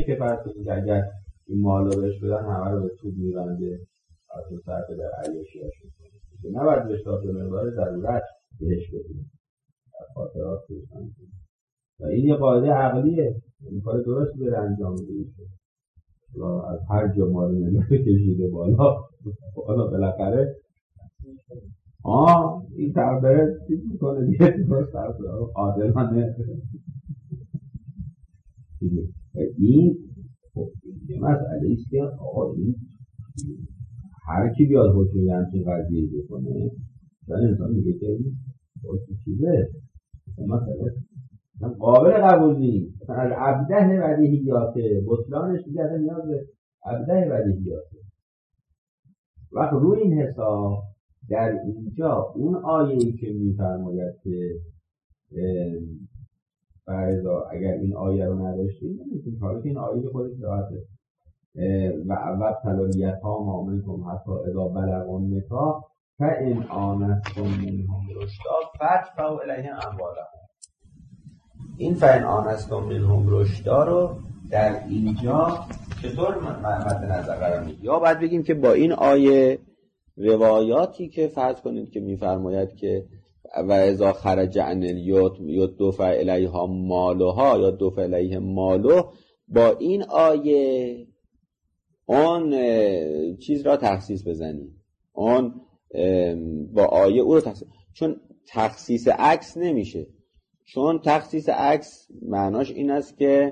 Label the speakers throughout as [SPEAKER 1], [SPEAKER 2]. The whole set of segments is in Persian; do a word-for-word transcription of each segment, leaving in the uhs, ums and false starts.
[SPEAKER 1] که فرض کنید اگر این مالا بهش بدن همه رو به توب میبنده از اون طرف در عیاشی هاش میکنه، نباید بهش تا به مقدار ضرورت بهش بدیم در خاطرات بشن. و این یه قاعده عقلیه، این کار درست بره انجام بده. از هر جا ما رو نمیده کشیده بالا بالا بالاخره آه این تقدره چیز میکنه دیگه درست عادلانه. این یه مسئله ایست که آقا این هر کی بیاد حکم یه همچین قضیه بکنه مثلا انسان میگه که این باید چیزه مسئله قابل قبول نیست. مثلا از ابده بدیهیاته بطلانش دیگه اصلا نیاز به ابده بدیهیاته. وقت روی این حساب در اینجا اون آیه‌ای که میفرماید که فرضا اگر این آیه رو نداشتیم نمیتونیم حالا که این آیه خودش راحته و اول تلالیت‌ها منکم حتی اذا بلغوا النکاح فإن آنستم منهم رشدا فادفعوا الیهم اموالهم. این فإن آنستم منهم رشدا رو در اینجا چطور مد نظر قرار میدیم؟ یا باید بگیم که با این آیه روایاتی که فرض کنید که میفرماید که و اذا خرج عن الیتم دفع الیها مالها یا دفع الیه مالو، با این آیه اون چیز را تخصیص بزنیم، اون با آیه او رو تخصیص، چون تخصیص عکس نمیشه. چون تخصیص عکس معناش این است که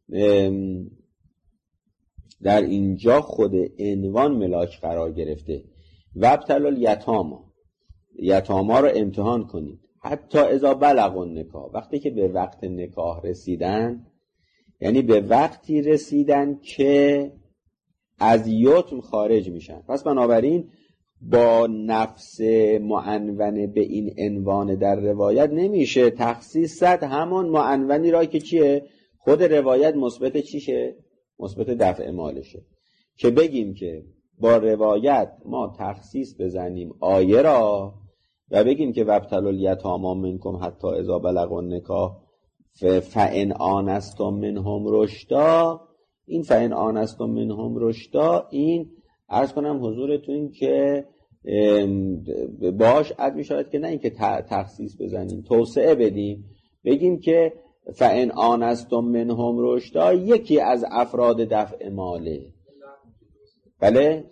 [SPEAKER 1] در اینجا خود عنوان ملاک قرار گرفته و ابتلوا الیتاما، یتاما رو امتحان کنید حتی اذا بلغوا النکاح، وقتی که به وقت نکاح رسیدن، یعنی به وقتی رسیدن که از یتم خارج میشن. پس بنابراین با نفس معنونه به این عنوان در روایت نمیشه تخصیص زد همون معنونی را که چیه؟ خود روایت مثبت چیشه؟ مثبت دفع مالشه. که بگیم که با روایت ما تخصیص بزنیم آیه را و بگیم که وابتلوا الیتاما منکم حتی اذا بلغوا النکاح فإن آنستم منهم رشدا. این فإن آنستم منهم رشدا این عرض کنم حضورتون که باش عد می شود که نه اینکه تخصیص بزنیم، توسعه بدیم، بگیم که فإن آنستم منهم رشدا یکی از افراد دفع ماله. بله؟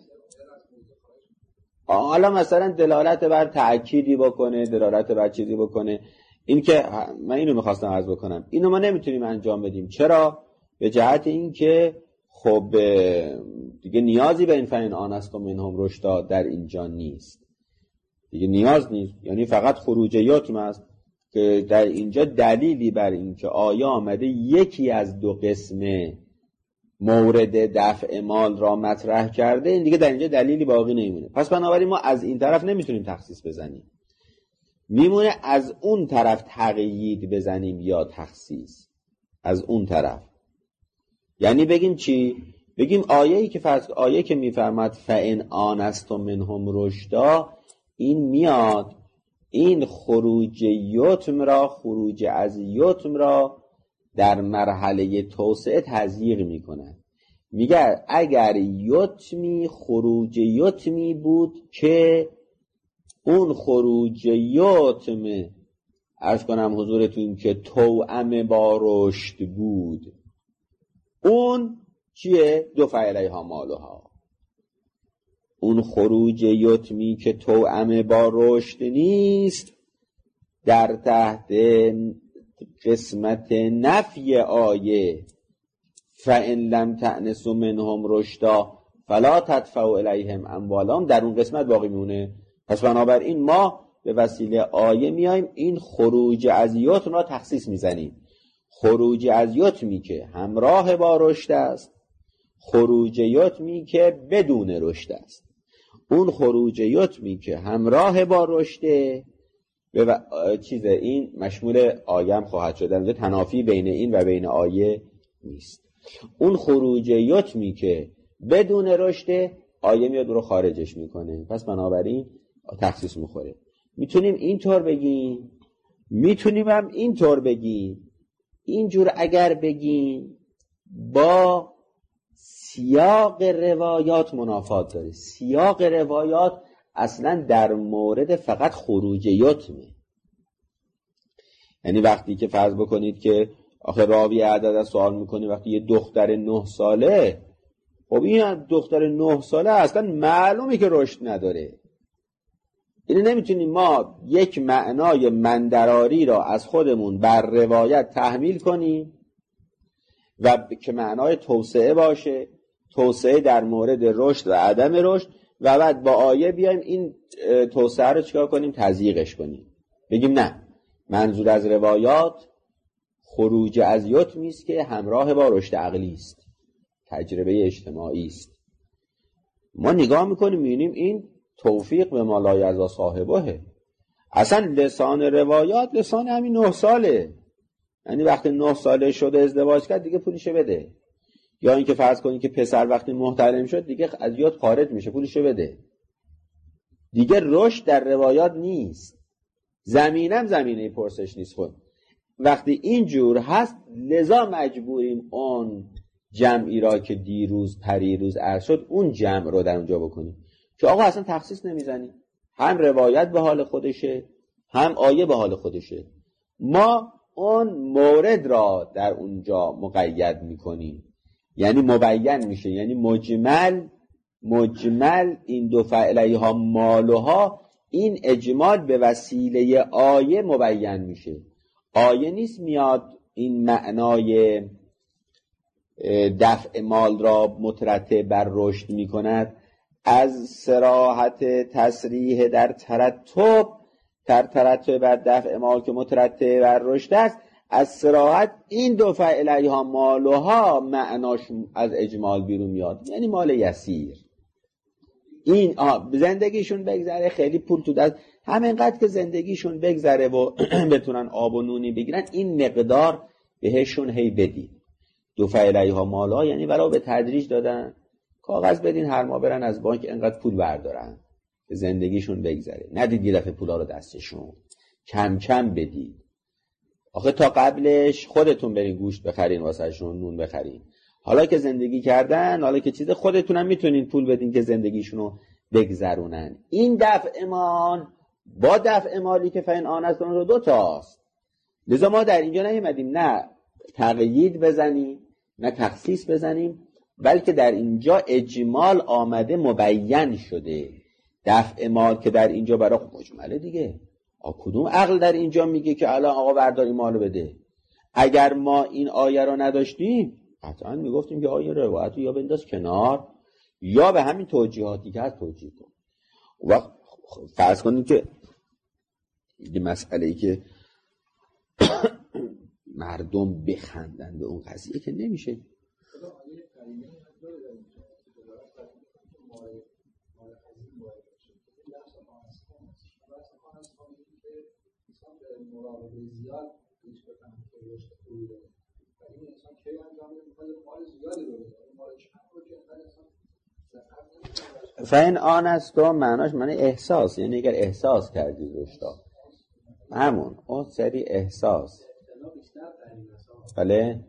[SPEAKER 1] حالا مثلا دلالت بر تأکیدی بکنه، دلالت بر چیزی بکنه. این که من اینو میخواستم عرض بکنم، اینو ما نمیتونیم انجام بدیم. چرا؟ به جهت این که خب دیگه نیازی به این فإن آنستم منهم رشدا در اینجا نیست، دیگه نیاز نیست، یعنی فقط خروج یتم است که در اینجا دلیلی بر این که آیه آمده یکی از دو قسمه مورد دفع مال را مطرح کرده، این دیگه در اینجا دلیلی باقی نمیمونه. پس بنابراین ما از این طرف نمیتونیم تخصیص بزنیم، میمونه از اون طرف تقیید بزنیم یا تخصیص. از اون طرف یعنی بگیم چی؟ بگیم آیه‌ای که فرض آیه که میفرماد فإن آنستم منهم رشدا، این میاد این خروج یتم را، خروج از یتم را در مرحله توسعه تضییق میکنن. میگه اگر یتمی خروج یتمی بود که اون خروج یتم عرض کنم حضورتون که توأم با رشد بود، اون چیه؟ دفع الیها مالها. اون خروج یتمی که توأم با رشد نیست در تحت قسمت نفی آیه فإن لم تأنسوا منهم رشدا فلا تدفعوا الیهم اموالهم در اون قسمت باقی میمونه. پس بنابراین ما به وسیله آیه میایم این خروج از یتم را تخصیص میزنیم. خروج از یتمی که همراه با رشد است، خروج یتمی که بدون رشد است. اون خروج یتمی که همراه با رشده به و... چیز این مشمول آیه هم خواهد شد، در تنافی بین این و بین آیه نیست. اون خروج یتمی که بدون رشده آیه میاد رو خارجش میکنه، پس بنابراین تخصیص میخوره. میتونیم اینطور بگیم، میتونیم هم اینطور بگیم. اینجور اگر بگیم با سیاق روایات منافات داره. سیاق روایات اصلا در مورد فقط خروج یتمه. یعنی وقتی که فرض بکنید که آخه راوی اعداد از سوال میکنه وقتی یه دختر نه ساله، خب این دختر نه ساله اصلا معلومه که رشد نداره. اینه نمیتونیم ما یک معنای مندراری را از خودمون بر روایت تحمیل کنیم و که معنای توسعه باشه، توسعه در مورد رشد و عدم رشد، و بعد با آیه بیایم این توسعه رو چیکار کنیم؟ تضییقش کنیم. بگیم نه، منظور از روایات خروج از یتمی است که همراه با رشد عقلی است، تجربه اجتماعی است. ما نگاه میکنیم میبینیم این توفیق به ما لا یرضی صاحبه. اصلا لسان روایات لسان همین نه ساله. یعنی وقتی نه ساله شده ازدواج کرد دیگه پولشو بده. یا اینکه فرض کنید که پسر وقتی محترم شد دیگه از یاد خارج میشه، پولشو بده. دیگه رشد در روایات نیست. زمینم زمینه پرسش نیست. خود وقتی اینجور هست لذا مجبوریم اون جمعی را که دیروز پریروز عرض شد اون جمع رو در اونجا بکنیم که آقا اصلا تخصیص نمیزنیم، هم روایت به حال خودشه هم آیه به حال خودشه. ما اون مورد را در اونجا مقید میکنیم، یعنی مبین میشه، یعنی مجمل مجمل این دو فعلیها مالوها، این اجمال به وسیله آیه مبین میشه. آیه نیست میاد این معنای دفع مال را مترتب بر رشد میکند. از صراحت تصریح در ترتب در ترتب بر دفع مال که مترتب بر رشد است، از صراحت این دو فعلیها مالوها معناش از اجمال بیرون میاد، یعنی مال یسیر. این زندگیشون بگذره، خیلی پول تو دست، همینقدر که زندگیشون بگذره و بتونن آب و نونی بگیرن، این مقدار بهشون هی بدید. دو فعلیها مالها یعنی ولو به تدریج دادن، کاغذ بدین هر ماه برن از بانک اینقدر پول بردارن که زندگیشون بگذره. ندید یه دفعه پولا رو دستشون، کم کم بدید. آخه تا قبلش خودتون برین گوشت بخرین واسهشون، نون بخرین. حالا که زندگی کردن، حالا که چیز خودتونم میتونین پول بدین که زندگیشونو بگذرونن. این دفع مال با دفع مالی که فین آن است رو دو تاست. لذا ما در اینجا نیومدیم نه تقیید بزنیم نه تخصیص بزنیم، بلکه در اینجا اجمال آمده مبین شده. دفع مال که در اینجا برای مجمله دیگه. آ کدوم عقل در اینجا میگه که الان آقا برداری مالو بده؟ اگر ما این آیه رو نداشتیم قطعا میگفتیم که آیه روایت یا بنداز کنار یا به همین توجیهاتی که هست توجیه کن. و فرض کنید که این مسئله ای که مردم بخندن به اون قضیه که نمیشه. فین آن است و معناش معنی احساس، یعنی اگر احساس کردی رشدا همون اون سری احساس. بله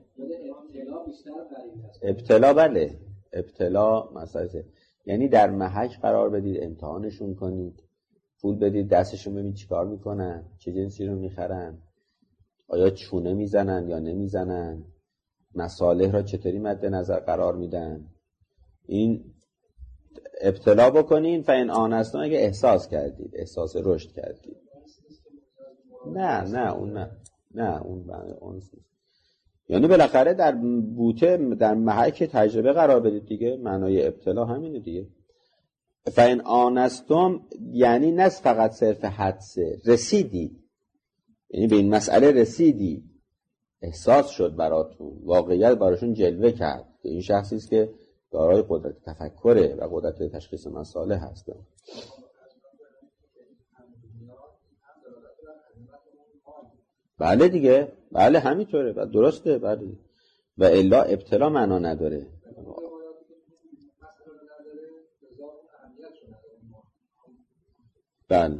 [SPEAKER 1] ابتلا، بله ابتلا مسئله، یعنی در محک قرار بدید، امتحانشون کنید، پول بدید دستشون، ببین چی کار میکنن، چه جنسی رو میخرن، آیا چونه میزنن یا نمیزنن، مصالح را چطوری مد نظر قرار میدن. این ابتلا بکنین. فین آن است اگه احساس کردید، احساس رشد کردید. نه نه اون نه نه اون اون یعنی بالاخره در بوته در محک تجربه قرار بدید دیگه. معنای ابتلا همینه دیگه. فین آنستم یعنی نه فقط صرف حدسه، رسیدید، یعنی به این مسئله رسیدید، احساس شد براتون، واقعیت براشون جلوه کرد که این شخصی است که دارای قدرت تفکره و قدرت تشخیص مسائل هست. بله دیگه، بله همینطوره، درسته. بله و الا ابتلا معنا نداره. بله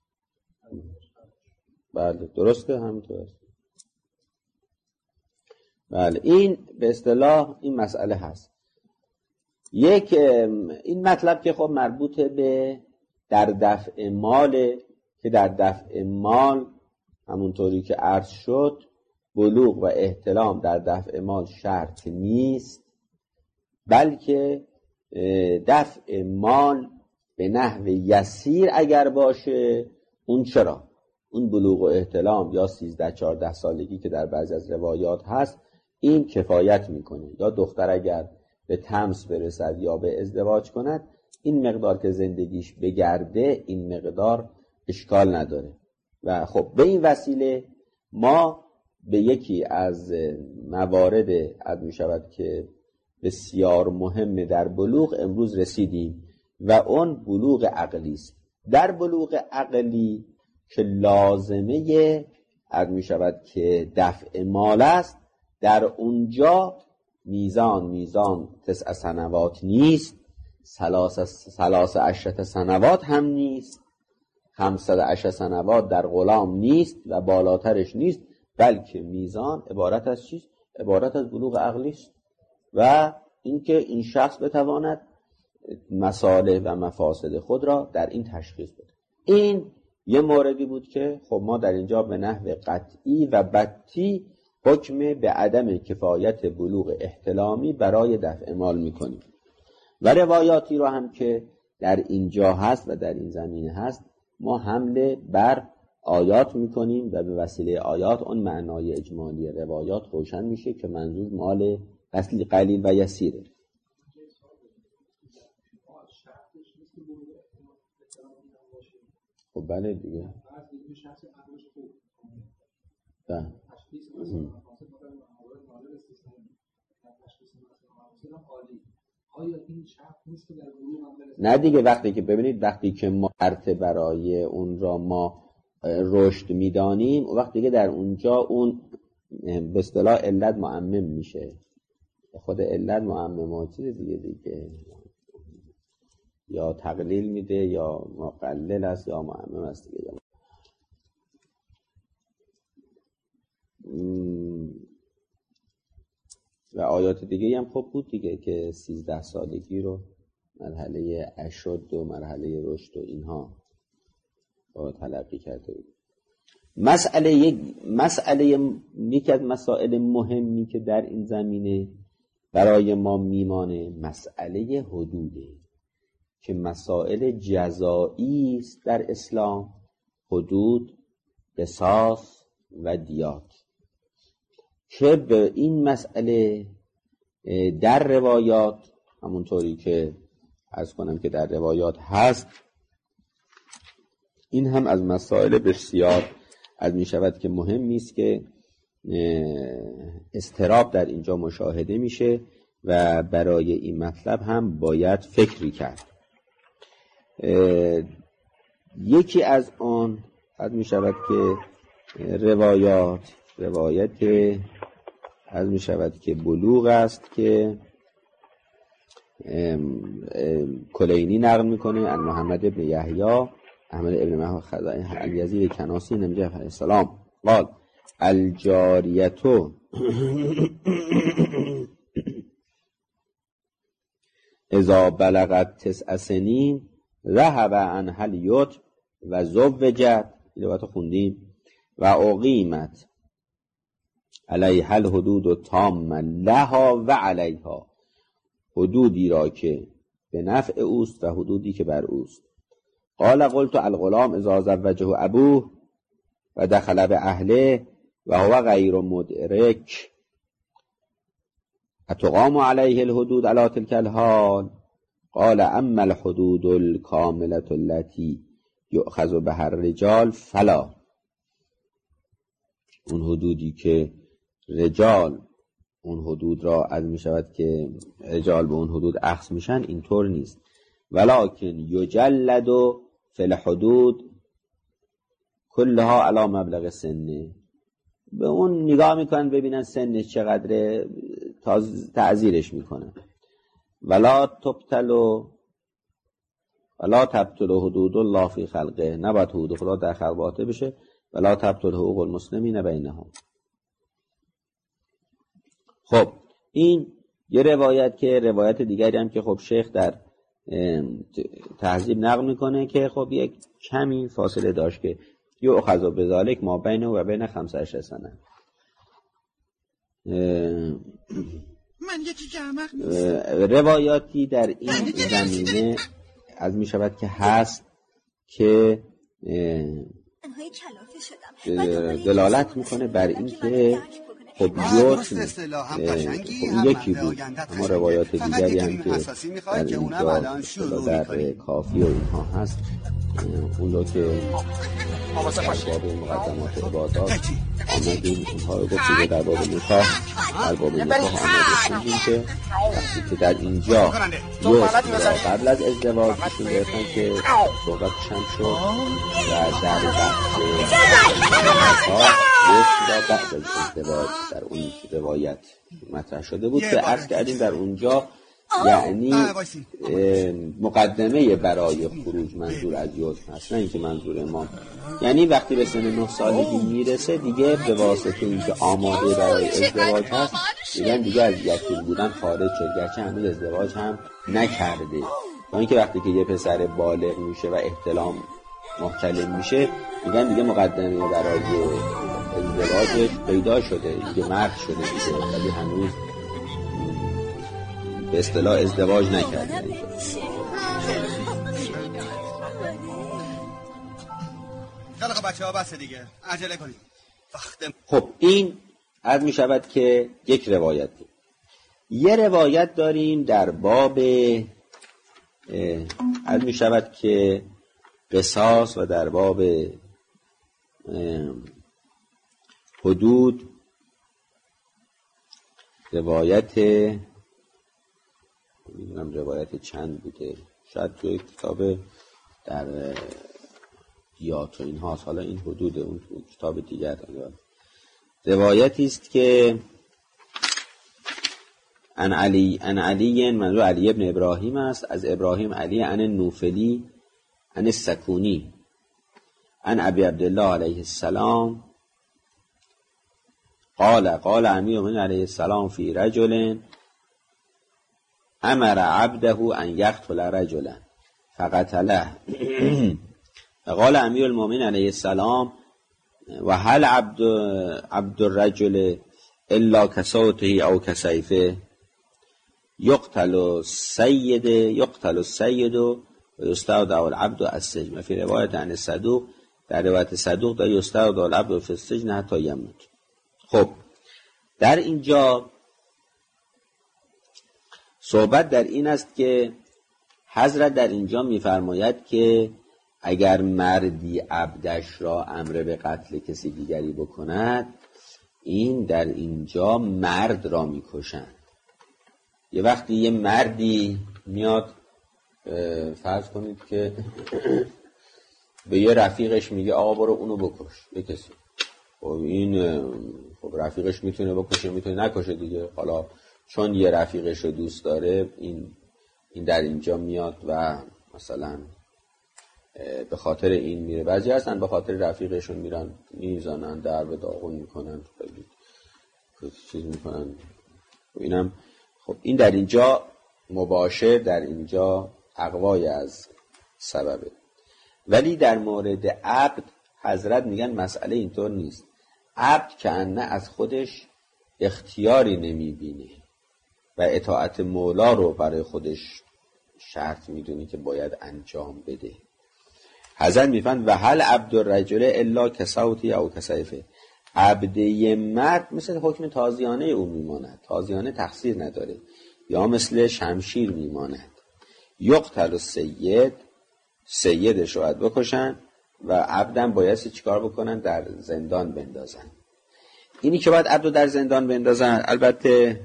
[SPEAKER 1] بله درسته، همینطوره. بله این به اصطلاح این مسئله هست. یک این مطلب که خب مربوط به در دفع مال، که در دفع مال همونطوری که عرض شد بلوغ و احتلام در دفع مال شرط نیست، بلکه دفع مال به نحو یسیر اگر باشه اون چرا اون بلوغ و احتلام یا سیزده چهارده سالگی که در بعضی از روایات هست این کفایت میکنه، یا دختر اگر به تمس برسد یا به ازدواج کند این مقدار که زندگیش بگرده این مقدار اشکال نداره. و خب به این وسیله ما به یکی از موارد عد می شود که بسیار مهم در بلوغ امروز رسیدیم و اون بلوغ عقلی است. در بلوغ عقلی که لازمه عد می شود که دفع مال است، در اونجا میزان میزان تسع سنوات نیست، ثلاث عشرة سنوات هم نیست، خمسد عشر سنوات در غلام نیست و بالاترش نیست، بلکه میزان عبارت از چیست؟ عبارت از بلوغ عقلی است و اینکه این شخص بتواند مصالح و مفاسد خود را در این تشخیص بده. این یه موردی بود که خب ما در اینجا به نحو قطعی و بتی حکم به عدم کفایت بلوغ احتلامی برای دفع مال میکنیم و روایاتی رو هم که در اینجا هست و در این زمینه هست ما حمله بر آیات میکنیم و به وسیله آیات اون معنای اجمالی روایات روشن میشه که منظور مال اصلی قلیل و یسیره. خب بله دیگه بله. نه دیگه وقتی که ببینید وقتی که ما شرط برای اون را ما رشد میدانیم و وقتی که در اونجا اون به اصطلاح علت معمم میشه، خود علت معمم چیز دیگه دیگه یا تقلیل میده یا مقلل است یا معمم است دیگه. و آیات دیگه هم خوب بود دیگه که سیزده سالگی رو مرحله اشد و مرحله رشد و اینها با تلقی کرده بود. مسئله یک مسئله یکی از مسائل مهمی که در این زمینه برای ما میمانه مسئله حدوده که مسائل جزایی است در اسلام، حدود، قصاص و دیات، که به این مسئله در روایات همونطوری که عرض کنم که در روایات هست، این هم از مسائل بسیار از می شود که مهم است که اضطراب در اینجا مشاهده میشه و برای این مطلب هم باید فکری کرد. یکی از آن از می شود که روایات روایت از می شود که بلوغ است که کلینی نقل میکنه ان محمد ابن یحیی احمد ابن محمد خزاعی الیزید کناسی نمیجه علیه السلام قال الجاریتو اذا بلغت تسع سنین ذهب عنها الیتم و زوجت، روایت خوندیم، و اقیمت علیها الحدود التامه لها و علیها، حدودی را که به نفع اوست و حدودی که بر اوست. قال قلت الغلام اذا زوجه ابوه و دخل به اهله و هو غیر مدرک اتقام علیه الحدود علی تلک الحال؟ قال اما الحدود الکاملة التي یؤخذ بها الرجال فلا، اون حدودی که رجال اون حدود را از می شود که رجال به اون حدود اخذ میشن اینطور نیست. ولکن یجلد فی الحدود کلها علی مبلغ سنه، به اون نگاه میکنن ببینن سنش چقدره تعزیرش میکنن. ولا تبتل ولا تبتل حدود الله فی خلقه، نباید حدود خدا در خلقاته بشه. ولا تبتل حقوق المسلمین بینهم. خب این یه روایت که روایت دیگری هم که خب شیخ در تهذیب نقل میکنه که خب یک کمی فاصله داشت که یو اخذ بذالک ما بینه و بین خمسه عشر سنه.
[SPEAKER 2] من یکی که احمق نیست.
[SPEAKER 1] روایاتی در این زمینه از می شود که هست که دلالت میکنه بر این که خب یوتن خب یکی بود، اما روایات دیگری هم که در اینجا در کافی و اینها هست اون رو که در باب مقدمات عبادات آمدیم اونها رو گفتیم در باب نکاح در باب نکاح آمدیم که وقتی که در اینجا یوتن قبل از ازدواج بشون گرفتن که صحبتش هم شد و در بحث نکاح یوتن بعد از ازدواج در اون روایت مطرح شده بود که عرض کردیم در اونجا یعنی مقدمه برای خروج منظور از یوتن هست، نه اینکه منظور ما یعنی وقتی به سن نه سالگی میرسه دیگه به واسطه اینکه آماده برای ازدواج هست دیگه دیگه از یتیم بودن خارج شد، گرچه هنوز ازدواج هم نکرده. تا اینکه وقتی که یه پسر بالغ میشه و احتلام محتلم میشه دیگه دیگه مقدمه برای ازدواجش پیدا شده، دیگه مرد شده دیگه، ولی هنوز به اصطلاح ازدواج نکرده.
[SPEAKER 2] خیلی خب بچه ها بسه دیگه عجله کنید.
[SPEAKER 1] خب این عرض می شود که یک روایت بود. یه روایت داریم در باب عرض می شود که قصاص و در باب حدود روایت میدونم روایت چند بوده، شاید توی کتاب در دیات و این هاست، حالا این حدود اون تو کتاب دیگر روایتی است که ان علی ان علی منظور علی ابن ابراهیم است، از ابراهیم علی ان نوفلی ان السکونی ان ابی عبدالله علیه السلام قال قال امیر المؤمنین علیه السلام فی رجل امر عبده ان یقتل رجلا فقتله قال امیر المؤمنین علیه السلام و هل عبد عبد الرجل الا کصوته او کسیفه یقتل السید یقتل السید و یستودع العبد السجن. فی روایت عن صدوق در روایت صدوق در یستودع العبد فی السجن حتی یموت. خب در اینجا صحبت در این است که حضرت در اینجا می‌فرماید که اگر مردی عبدش را امر به قتل کسی دیگری بکند این در اینجا مرد را می‌کشند. یه وقتی یه مردی میاد فرض کنید که به یه رفیقش میگه آقا برو اونو بکش به کسی، خب این خب رفیقش میتونه بکشه میتونه نکشه دیگه، حالا چون یه رفیقش رو دوست داره این این در اینجا میاد و مثلا به خاطر این میره. بعضی هستن به خاطر رفیقشون میرن میزنن در به داغون میکنن خیلی چیز میکنن. اینم خب این در اینجا مباشر در اینجا اقوای از سببه. ولی در مورد عبد حضرت میگن مسئله اینطور نیست. عبد که انه از خودش اختیاری نمیبینه و اطاعت مولا رو برای خودش شرط میدونی که باید انجام بده. حضرت میفند و هل عبد الرجل الا کصوتی او کسیفه، عبد یه مرد مثل حکم تازیانه او میماند، تازیانه تقصیر نداره، یا مثل شمشیر میماند. یقتل السید، سیدش رو باید بکشن و عبدم بایستی چیکار بکنن؟ در زندان بندازن. اینی که باید عبدو در زندان بندازن البته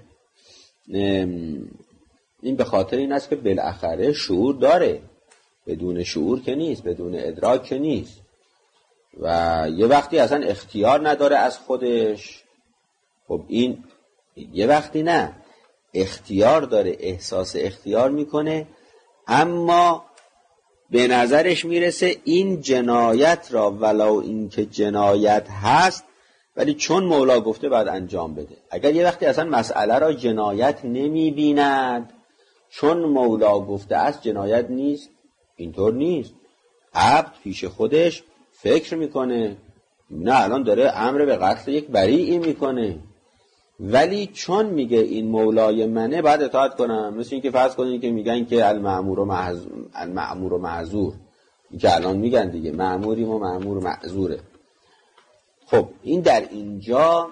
[SPEAKER 1] این به خاطر این است که بالاخره شعور داره، بدون شعور که نیست، بدون ادراک که نیست و یه وقتی اصلا اختیار نداره از خودش. خب این یه وقتی نه اختیار داره، احساس اختیار میکنه، اما به نظرش میرسه این جنایت را ولو این که جنایت هست ولی چون مولا گفته باید انجام بده. اگر یه وقتی اصلا مسئله را جنایت نمی بیند، چون مولا گفته است جنایت نیست، اینطور نیست. عبد پیش خودش فکر میکنه، نه الان داره امر به قتل یک بریئی میکنه، ولی چون میگه این مولای منه باید اطاعت کنم. مثل این که فرض کنید که میگن که المأمور و معذور، المأمور و معذور، این که الان میگن دیگه مأموریم و مأمور و معذوره. خب این در اینجا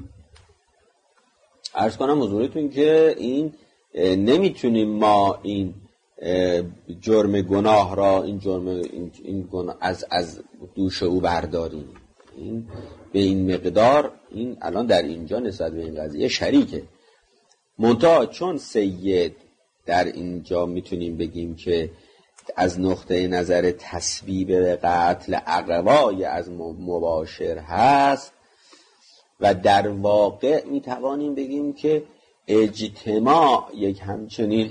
[SPEAKER 1] عرض کنم حضورتون که این نمیتونیم ما این جرم گناه را این جرم این گناه از از دوش او برداریم. این به این مقدار این الان در اینجا نسبت به این قضیه شریکه. منتها چون سید در اینجا میتونیم بگیم که از نقطه نظر تسبیب قتل اقوای از مباشر هست و در واقع میتوانیم بگیم که اجتماع یک همچنین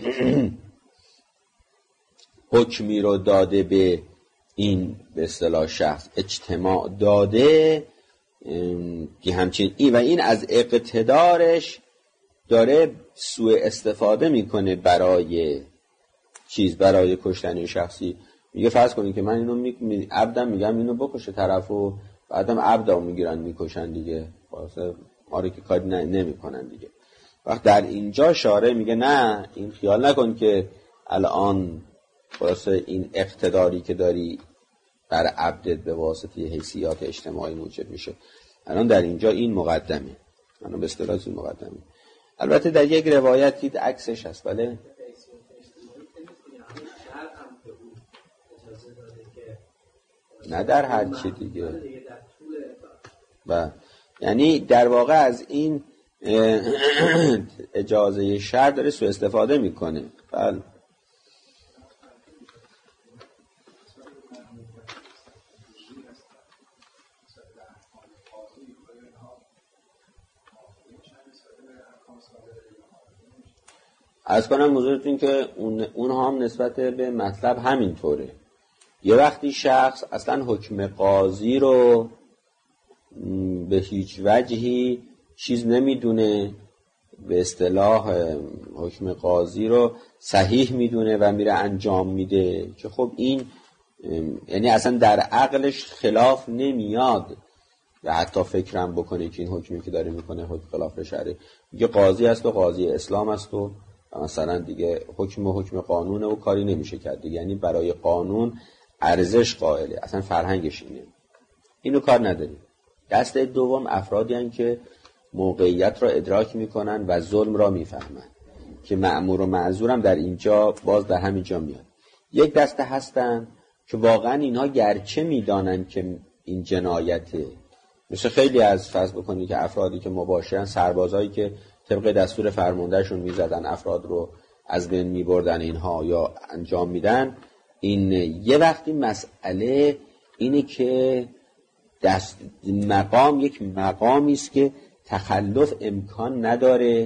[SPEAKER 1] حکمی رو داده به این به اصطلاح شخص، اجتماع داده که همچنین این و این از اقتدارش داره سوء استفاده میکنه برای چیز، برای کشتن شخصی. میگه فرض کنید که من اینو می... عبدم میگم اینو بکشه طرفو، بعدم عبدو میگیرن میکشن دیگه، واسه آره که کاری نمیکنن دیگه. وقت در اینجا شارع میگه نه، این خیال نکن که الان واسه این اقتداری که داری بر عبدت به واسطه حیثیات اجتماعی موجب میشه. الان در اینجا این مقدمه، الان به اصطلاح این مقدمه. البته در یک روایتی عکسش هست. بله نه در هر چی دیگه. و یعنی در واقع از این اجازه شرع داره سوء استفاده میکنه. بله از کنم حضورتون که اون اونها هم نسبت به مطلب همین طوره. یه وقتی شخص اصلا حکم قاضی رو به هیچ وجهی چیز نمیدونه، به اصطلاح حکم قاضی رو صحیح میدونه و میره انجام میده، که خب این یعنی اصلا در عقلش خلاف نمیاد و حتی فکرم بکنه که این حکمی که داره میکنه حکم خلاف شرعه. میگه قاضی است و قاضی اسلام است و مثلا دیگه حکم و حکم قانونه و کاری نمیشه کرد دیگه. یعنی برای قانون ارزش قائله، اصلا فرهنگش اینه، اینو کار نداریم. دست دوم افرادی هستند که موقعیت را ادراک میکنن و ظلم را میفهمن، که مأمور و معذورم در اینجا باز در همین جا میاد. یک دسته هستن که واقعا اینها گرچه میدانن که این جنایته، مثل خیلی از فرض بکنید که افرادی که مباشرن، سربازایی که طبق دستور فرماندهشون میزدن افراد رو از بین میبردن اینها یا انجام میدن، این یه وقتی مسئله اینه که دست مقام یک مقامی است که تخلف امکان نداره،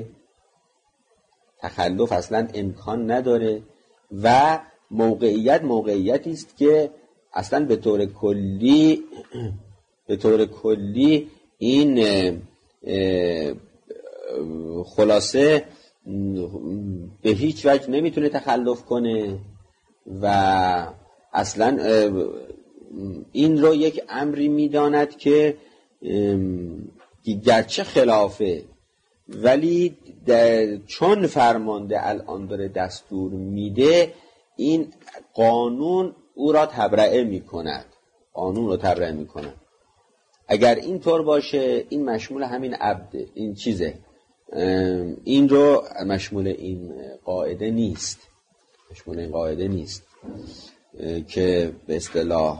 [SPEAKER 1] تخلف اصلا امکان نداره و موقعیت موقعیتی است که اصلا به طور کلی به طور کلی این خلاصه به هیچ وجه نمیتونه تخلف کنه و اصلا این رو یک امری میداند که گرچه خلافه، ولی چون فرمانده الان داره دستور میده، این قانون او را تبرئه میکند، قانون رو تبرئه میکند. اگر این طور باشه این مشمول همین عبد، این چیزه، این رو مشمول این قاعده نیست، مشمول این قاعده نیست که به اصطلاح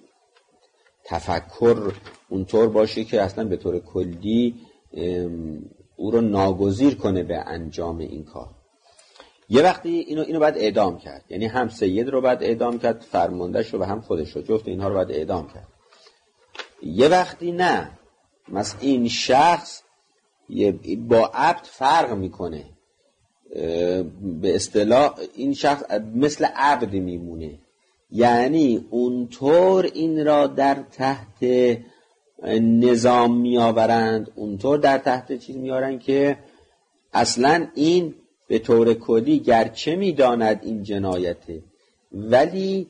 [SPEAKER 1] تفکر اونطور باشه که اصلا به طور کلی او رو ناگزیر کنه به انجام این کار. یه وقتی اینو اینو باید اعدام کرد، یعنی هم سید رو باید اعدام کرد، فرماندهش رو و هم خودش رو، جفت اینها رو باید اعدام کرد. یه وقتی نه، مثلا این شخص با عبد فرق میکنه، به اصطلاح این شخص مثل عبد میمونه، یعنی اونطور این را در تحت نظام میآورند اونطور در تحت چیز میارن که اصلا این به طور کلی گرچه میداند این جنایته ولی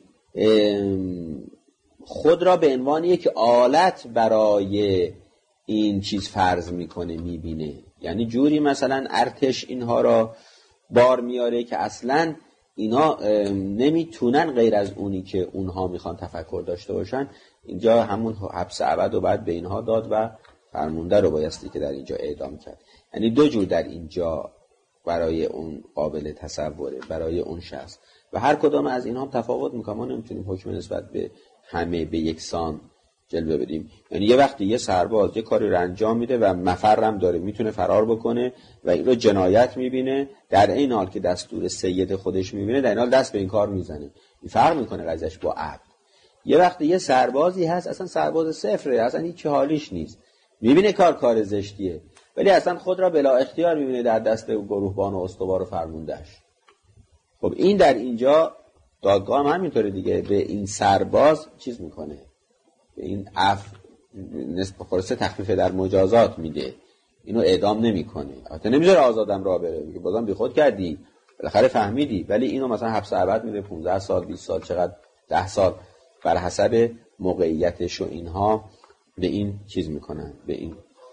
[SPEAKER 1] خود را به عنوان یک آلت برای این چیز فرض میکنه میبینه. یعنی جوری مثلا ارتش اینها را بار میاره که اصلا اینا نمیتونن غیر از اونی که اونها میخوان تفکر داشته باشن. اینجا همون حبس ابد رو باید به اینها داد و فرمانده رو بایستی که در اینجا اعدام کرد. یعنی دو جور در اینجا برای اون قابل تصوره، برای اون شخص، و هر کدام از اینها تفاوت میکنه. ما نمیتونیم حکم نسبت به همه به یکسان جلوه بدیم. یعنی یه وقتی یه سرباز یه کاری رو انجام میده و مفرم داره، میتونه فرار بکنه و این رو جنایت میبینه، در این حال که دستور سید خودش میبینه در این حال دست به این کار میزنه. این فرق میکنه قضیهش با عبد. یه وقتی یه سربازی هست اصلا سرباز صفره، اصلا هیچ حالیش نیست، میبینه کار کار زشتیه ولی اصلا خود را بلا اختیار میبینه در دست گروهبان و استوار و فرموندهش. خب این در اینجا دادگاه هم همینطوره دیگه، به این سرباز چیز میکنه، به این عفو نسبت خلاصه تخفیف در مجازات میده، اینو اعدام نمیکنه. البته نمیذاره آزادم راه بره، میگه بازم بیخود کردی، بالاخره فهمیدی، ولی اینو مثلا حبس ابد میده، پانزده سال، بیست سال، چقدر، ده سال، بر حسب موقعیتش و اینها به این چیز میکنن، به این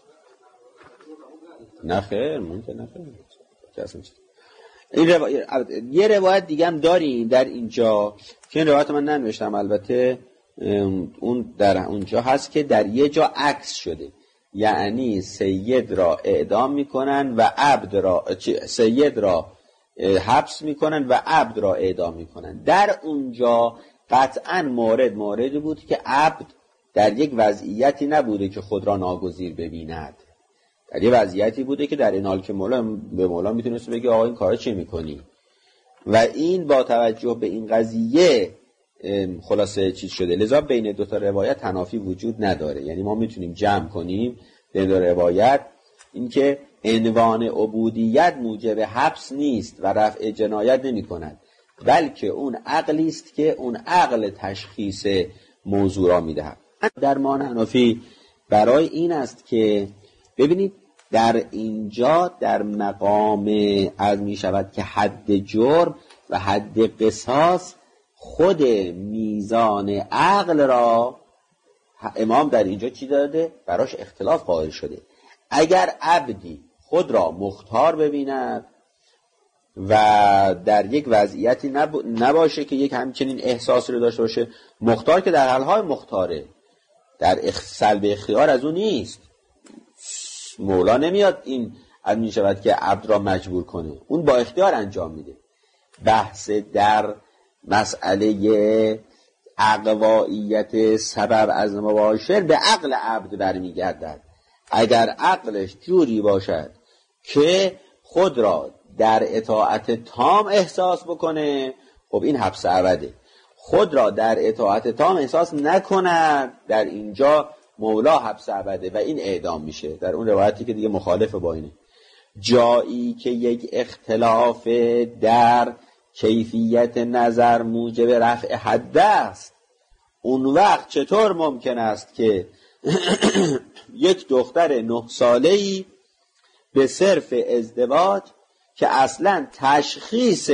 [SPEAKER 1] نخیر ممکن نخیر کسی چیز. این روایت، یه روایت دیگه هم داریم در اینجا که این روایت من ننوشتم البته، اون در اونجا هست که در یه جا عکس شده، یعنی سید را اعدام میکنن و عبد را، سید را حبس میکنن و عبد را اعدام میکنن. در اونجا قطعا مورد موردی بود که عبد در یک وضعیتی نبوده که خود را ناگزیر ببیند، در یک وضعیتی بوده که در این حال که مولا به مولا میتونست بگه آقا این کارا چه میکنی، و این با توجه به این قضیه خلاصه چیز شده. لذا بین دو تا روایت تنافی وجود نداره، یعنی ما میتونیم جمع کنیم بین دو روایت، این که عنوان عبودیت موجب حبس نیست و رفع جنایت نمی کند، بلکه اون عقلی است که اون عقل تشخیص موضوع را میدهد. درمان حنفی برای این است که ببینید در اینجا در مقام از می شود که حد جرم و حد قصاص خود میزان عقل را امام در اینجا چی داده؟ براش اختلاف قائل شده. اگر عبدی خود را مختار ببیند و در یک وضعیتی نب... نباشه که یک همچنین احساسی رو داشته باشه، مختار که در حالهای مختاره، در اخ... سلب اختیار از اون نیست، مولا نمیاد این از می شود که عبد را مجبور کنه، اون با اختیار انجام میده. بحث در مسئله عقوائیت سبب از مباشر به عقل عبد برمیگردد. اگر عقلش جوری باشد که خود را در اطاعت تام احساس بکنه، خب این حبس ابده. خود را در اطاعت تام احساس نکند، در اینجا مولا حبس ابده و این اعدام میشه. در اون روایتی که دیگه مخالف با اینه، جایی که یک اختلاف در کیفیت نظر موجب رفع حد است، اون وقت چطور ممکن است که یک دختر نه ساله‌ای به صرف ازدواج که اصلا تشخیص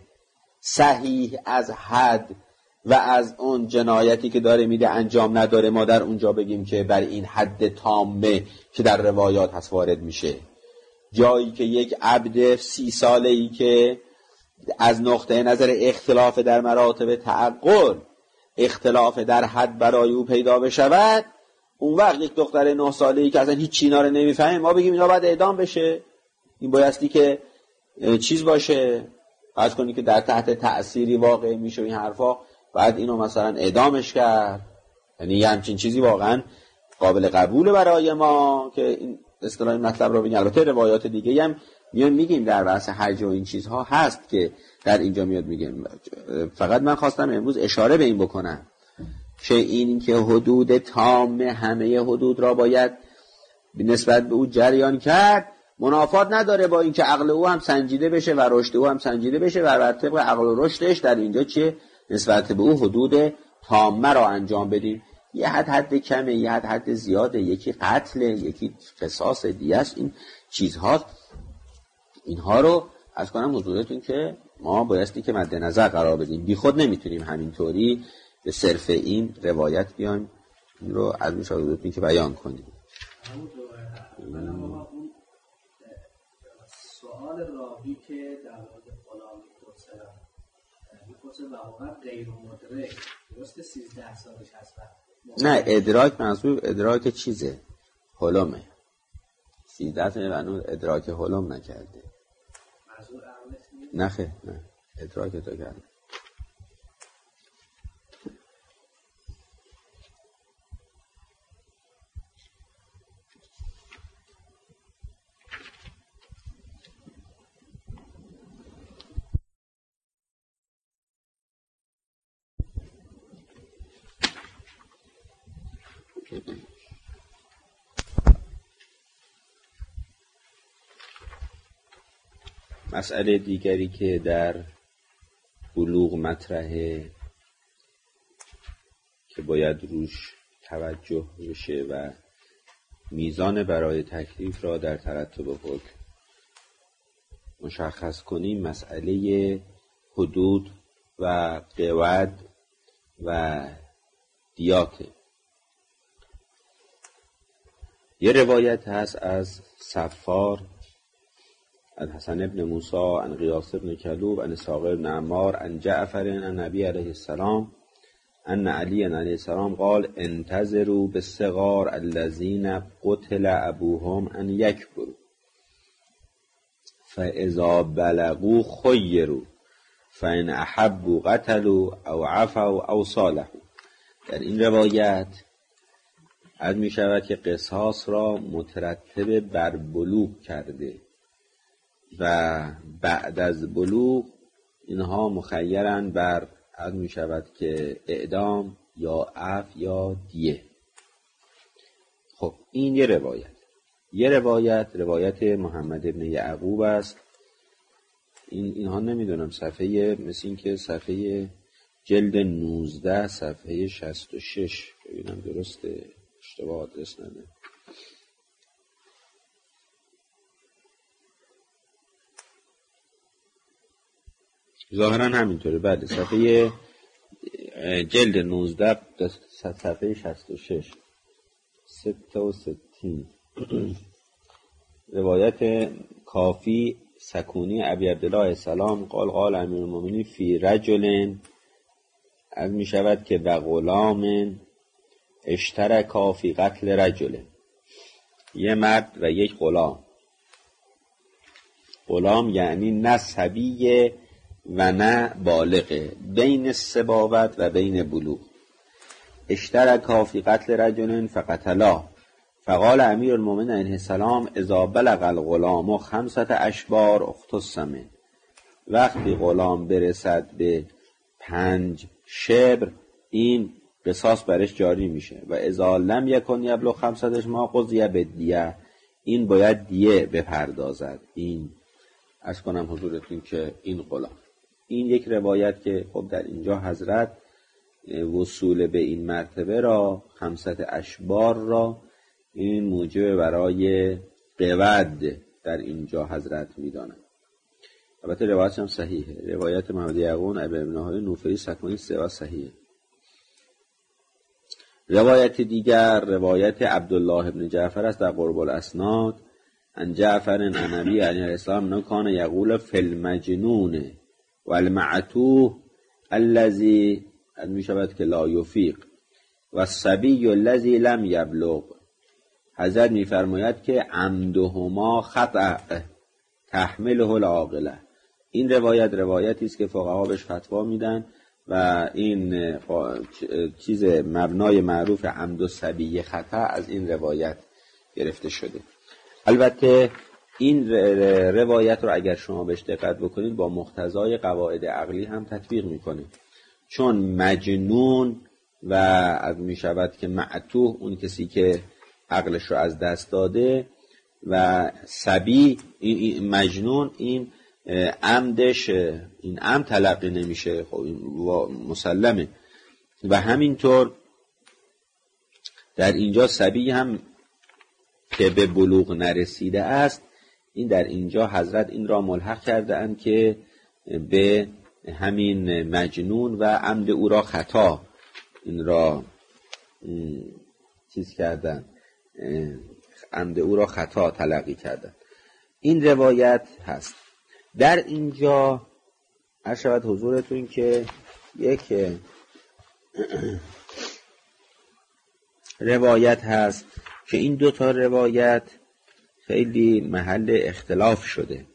[SPEAKER 1] صحیح از حد و از اون جنایتی که داره میده انجام نداره، ما در اونجا بگیم که بر این حد تامه که در روایات هست وارد میشه؟ جایی که یک عبد سی ساله‌ای که از نقطه نظر اختلاف در مراتب تعقل اختلاف در حد برای او پیدا بشود، اون وقت یک دختر نه ساله‌ای که اصلا هیچ چینا رو نمیفهمه ما بگیم اینا باید اعدام بشه؟ این بایستی که چیز باشه، فرض کنی که در تحت تأثیری واقع میشه این حرفا، بعد اینو مثلا اعدامش کرد. یعنی یه همچین چیزی واقعا قابل قبوله برای ما که این اصطلاح مطلب رو بگیم. البته روایات دیگه هم میان میگیم در بحث حج و این چیزها هست که در اینجا میاد میگیم. فقط من خواستم امروز اشاره به این بکنم که این که حدود تام همه حدود را باید نسبت به او جریان کرد منافات نداره با اینکه عقل او هم سنجیده بشه و رشد او هم سنجیده بشه و بر طبق عقل و رشدش در اینجا چیه نسبت به او حدود تامه را انجام بدیم. یه حد حد کمه، یه حد حد زیاده، یکی قتله، یکی قصاص دیگه است. این چیزها، اینها رو از کنم حضورتون که ما بایستی که مد نظر قرار بدیم. بی خود نمیتونیم همینطوری به صرف این روایت بیایم این رو از میشه حضورتون که بیان کنیم.
[SPEAKER 3] سوال راوی که در مورد فلان میپرسه میپرسه و واقعا غیر مدرک درست سیزده سالش هست.
[SPEAKER 1] نه، ادراک منظور ادراک چیزه، حلمه. سیزده سال هنوز ادراک حلم نکرده.
[SPEAKER 3] منظور عقلش نیست؟
[SPEAKER 1] نه خیر، نه ادراک تو کرده. مسئله دیگری که در بلوغ مطرحه که باید روش توجه بشه و میزان برای تکلیف را در ترتب حکم مشخص کنیم، مسئله حدود و قود و دیاته. یه روایت هست از صفار عن حسن ابن موسی عن قیاس ابن کلوب عن اسحاق ابن عمار عن جعفر عن نبی علیه السلام ان علی علیه السلام قال انتظروا بالصغار الذين قتل ابوهم ان یکبروا فاذا بلغوا خیروا فان احبوا قتلوا او عفوا او صالحوا. در این روایت عرض می شود که قصاص را مترتب بر بلوغ کرده و بعد از بلوغ اینها مخیرن بر عرض می شود که اعدام یا عفو یا دیه. خب این یه روایت. یه روایت روایت محمد ابن یعقوب است. این اینها نمیدونم صفحه مثل این که صفحه جلد نوزده صفحه شصت و شش ببینم درسته، اشتباه آدرس نده. ظاهرا همینطوره. بله صفحه جلد نوزده صفحه شصت و شش ست و ستین روایت کافی سکونی ابی عبدالله السلام قال قال امیر المؤمنین فی رجل، از می شود که به غلام اشترکا فی قتل رجل، یه مرد و یک غلام. غلام یعنی نه صبیه و نه بالغه، بین الصباوت و بین بلوغ. اشترکا فی قتل رجل فقتلا فقال امیر المؤمنین علیه السلام اذا بلغ الغلام خمسة اشبار اختص منه، وقتی غلام برسد به پنج شبر این قصاص برش جاری میشه. و اذا لم یکن یبلغ خمسة اشبار قضی بالدیه، این باید دیه بپردازد. این از کنم حضورتون که این غلام، این یک روایت که خب در اینجا حضرت وصول به این مرتبه را خمسة اشبار را این موجب برای قود در اینجا حضرت میدانند. البته روایت هم صحیحه. روایت محمد یعقوب ابن های نوفری سکونی سه و صحیحه. روایت دیگر روایت عبدالله ابن جعفر است در قرب الاسناد ان جعفر عن نبی علیه السلام کان یقول فی المجنون والمعتوه الذی می شود که لا یفیق و الصبی الذی لم یبلغ. حضرت می‌فرماید که عمدهما خطأ تحمله العاقله. این روایت روایتی است که فقها بهش فتوا میدن و این چیز مبنای معروف عمد و صبی خطأ از این روایت گرفته شده. البته این روایت رو اگر شما بهش دقت بکنید با مقتضای قواعد عقلی هم تطبیق میکنه، چون مجنون و از می شود که معتوه اون کسی که عقلش رو از دست داده و صبی این مجنون این عمدش این عمد تلقی نمیشه. خب این مسلمه. و همینطور در اینجا صبی هم که به بلوغ نرسیده است، این در اینجا حضرت این را ملحق کرده اند که به همین مجنون و عمد او را خطا این را چیز کردن، عمد او را خطا تلقی کردن. این روایت هست. در اینجا عرض شود حضورتون که یک روایت هست که این دو تا روایت خیلی محل اختلاف شده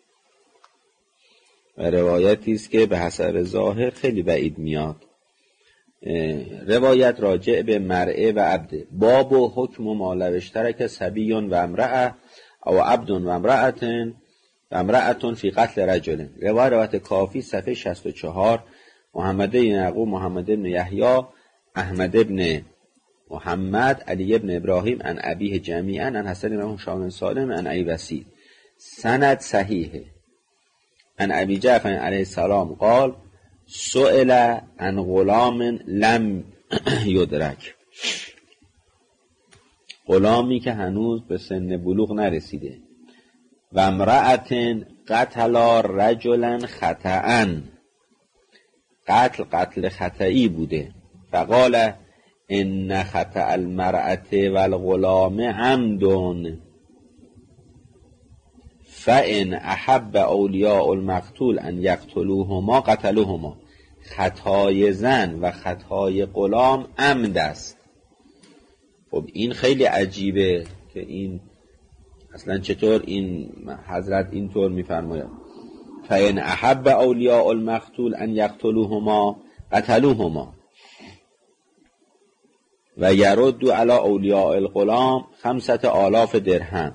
[SPEAKER 1] و روایتی است که به حسب ظاهر خیلی بعید میاد. روایت راجع به مرأه و عبد. باب و حکم و ما لو اشترک صبی و امرأه او عبد و امرأة و امرأة فی قتل رجل. روایت روایت کافی صفحه شصت و چهار. محمد بن یعقوب، محمد بن یحیی، احمد بن محمد، علی بن ابراهیم عن ابیه جمیعا عن حسن بن هشام سالم عن ابی وسیع. سند صحیحه. عن ابی جعفر علیه السلام قال سئل عن غلام لم یدرک. غلامی که هنوز به سن بلوغ نرسیده. و امرأة قتل رجلا خطأ. قتل قتل خطئی بوده. فقال ان خطأ المرأة والغلام عمد فان احب اولیاء المقتول ان یقتلوهما قتلوهما. خطای زن و خطای غلام عمد است. خب این خیلی عجیبه که این اصلا چطور این حضرت اینطور میفرماید فان احب اولیاء المقتول ان یقتلوهما قتلوهما و یرد علی اولیاء الغلام خمسة آلاف درهم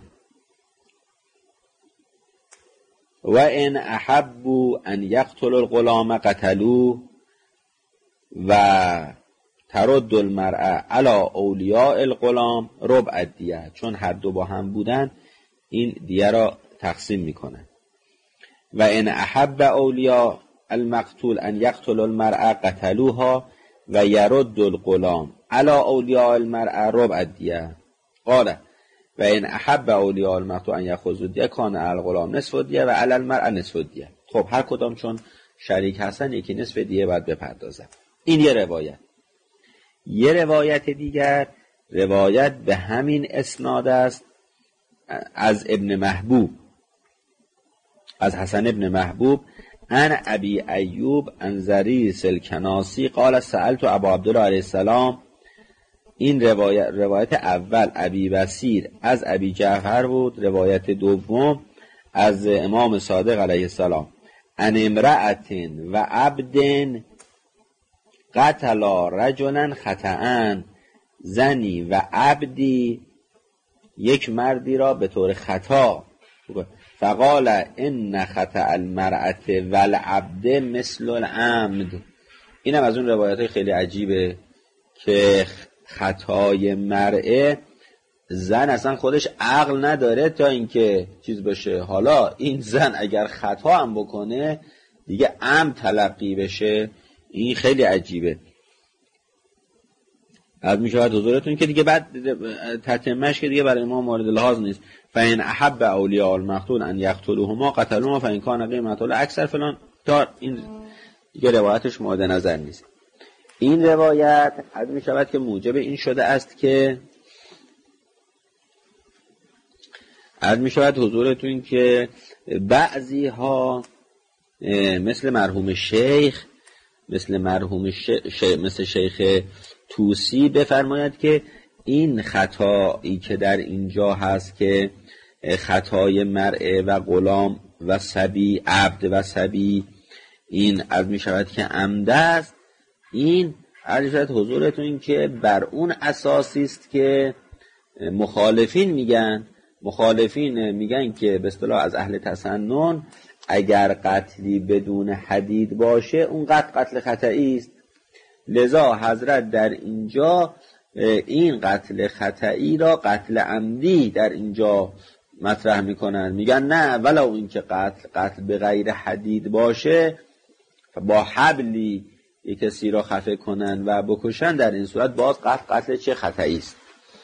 [SPEAKER 1] و ان احبوا ان یقتلوا الغلام قتلوه و ترد المرأة علی اولیاء الغلام ربع الدیه. چون هر دو با هم بودن این دیه را تقسیم میکنن. و ان احب اولیاء المقتول ان یقتلوا المرأة قتلوها و یرد الغلام علی اولیاء المرأة ربع الدیه. قال و این احب اولیاء المقتول ان یأخذوا الدیه کان علی الغلام نصف الدیه و علی المرأة نصف الدیه. خب هر کدام چون شریک هستن یکی نصف دیه باید بپردازن. این یه روایت. یه روایت دیگر روایت به همین اسناد است از ابن محبوب، از حسن ابن محبوب ان ابی ایوب ان ضریس الکناسی قال سألت ابا عبدالله علیه السلام. این روایت روایت اول ابی وسیع از ابی جعفر بود. روایت دوم از امام صادق علیه السلام ان امرأة و عبد قتلا رجلا خطأ. زنی و عبدی یک مردی را به طور خطا. فقال ان خطأ المرأة والعبد مثل العمد. اینم از اون روایت خیلی عجیبه که خطای مرأه، زن اصلا خودش عقل نداره تا اینکه چیز بشه، حالا این زن اگر خطا هم بکنه دیگه عمد تلقی بشه. این خیلی عجیبه. از میشود حضورتون که دیگه بعد تتمهش که دیگه برای ما مورد لحاظ نیست. فین احب اولیاء المقتول ان یقتلوهما قتلوهما فین کان قیمة الاکثر فلان. تا این دیگه روایتش مورد نظر نیست. این روایت از میشود که موجب این شده است که از میشود حضورتون که بعضی ها مثل مرحوم شیخ مثل مرحوم شیخ مثل شیخ توسی بفرماید که این خطایی که در اینجا هست که خطای مرأه و غلام و صبی، عبد و صبی، این از می شود که عمد است. این از شود حضورتون که بر اون اساسی است که مخالفین میگن مخالفین میگن که به اصطلاح از اهل تسنن اگر قتلی بدون حدید باشه اون قتل قتل خطئی است. لذا حضرت در اینجا این قتل خطئی را قتل عمدی در اینجا مطرح میکنن. میگن نه ولو این که قتل قتل به غیر حدید باشه، با حبلی یک کسی را خفه کنن و بکشن، در این صورت باز قتل قتل چه خطئی است.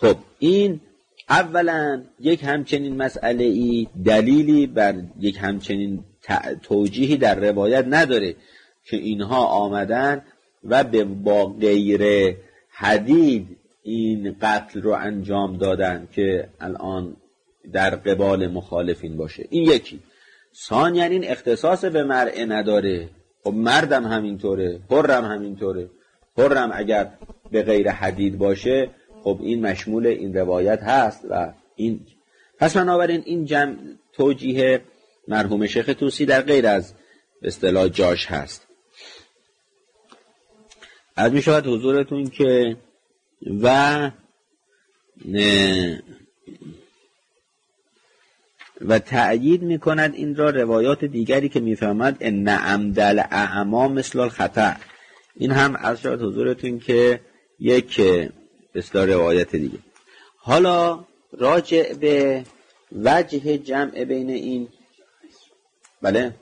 [SPEAKER 1] خب این اولا یک همچنین مسئله ای دلیلی بر یک همچنین توجیهی در روایت نداره که اینها آمدن و به با غیر حدید این قتل رو انجام دادن که الان در قبال مخالفین باشه. این یکی. ثانیاً این اختصاص به مرء نداره. خب مردم همینطوره، حرم همینطوره. حرم اگر به غیر حدید باشه خب این مشمول این روایت هست و این پس بنابراین این جمع توجیه مرحوم شیخ طوسی در غیر از به اصطلاح جاش هست. از می شود حضورتون که و و تأیید می کند این را روایات دیگری که می فهمد ان عمدل اعما مثل الخطأ. این هم از شود حضورتون که یک اصطلاح روایت دیگه. حالا راجع به وجه جمع بین این بله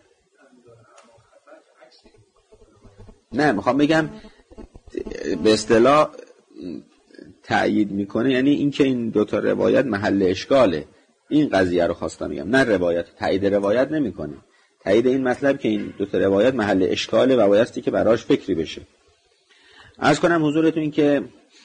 [SPEAKER 1] نه میخوام بگم به اصطلاح تأیید میکنه، یعنی این که این دوتا روایت محل اشکاله، این قضیه رو خواستم بگم، نه روایت تأیید روایت نمیکنه، تأیید این مطلب که این دوتا روایت محل اشکاله و بایستی که براش فکری بشه. عرض کنم حضورتون که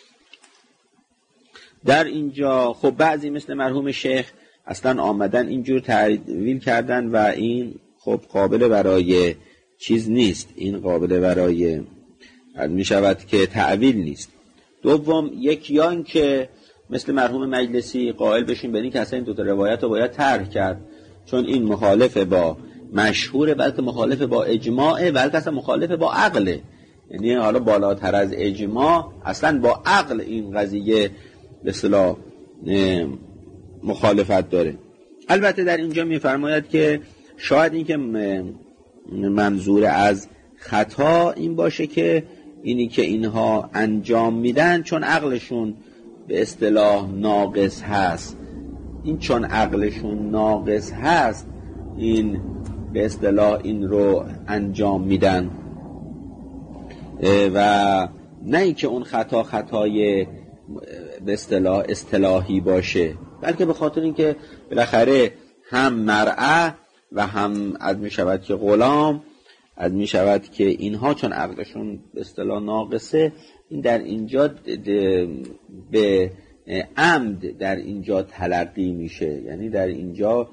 [SPEAKER 1] در اینجا خب بعضی مثل مرحوم شیخ اصلا آمدن اینجور تعویل کردن و این خب قابل برای چیز نیست، این قابل برای می شود که تعویل نیست. دوم یک یان که مثل مرحوم مجلسی قائل بشین به این که اصلا این دو تا روایت رو باید طرح کرد چون این مخالف با مشهوره، بلکه مخالف با اجماعه، بلکه اصلا مخالف با عقله، یعنی حالا بالاتر از اجماع اصلا با عقل این قضیه به اصطلاح مخالفت داره. البته در اینجا می‌فرماید که شاید این که منظور از خطا این باشه که اینی که اینها انجام میدن چون عقلشون به اصطلاح ناقص هست، این چون عقلشون ناقص هست این به اصطلاح این رو انجام میدن و نه اینکه اون خطا خطای به اصطلاح اصطلاحی باشه، بلکه به خاطر اینکه بالاخره هم مرأة و هم از می شود که غلام از می شود که اینها چون عقلشون به اصطلاح ناقصه، این در اینجا به عمد در اینجا تلقی میشه، یعنی در اینجا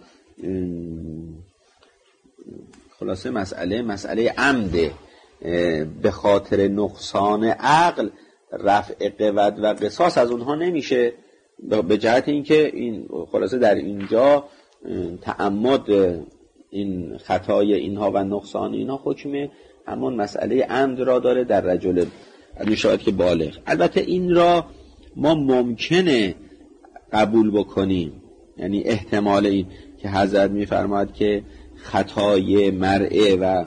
[SPEAKER 1] خلاصه مسئله مسئله عمده، به خاطر نقصان عقل رفع قوت و قصاص از اونها نمیشه، به جهت اینکه این خلاصه در اینجا تعمد این خطای اینها و نقصان اینها حکم همون مسئله عمد را داره در رجل میشود که بالغ. البته این را ما ممکنه قبول بکنیم، یعنی احتمال این که حضرت میفرماید که خطای مرئه و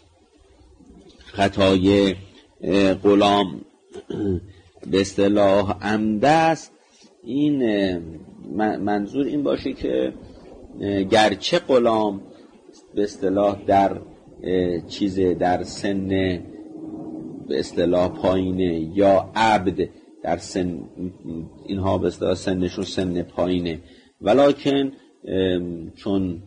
[SPEAKER 1] خطای غلام به اصطلاح عمد است، این منظور این باشه که گرچه غلام به اصطلاح در چیز در سن به اصطلاح پایینه یا عبد در سن اینها به اصطلاح سنشون سن پایینه، ولکن چون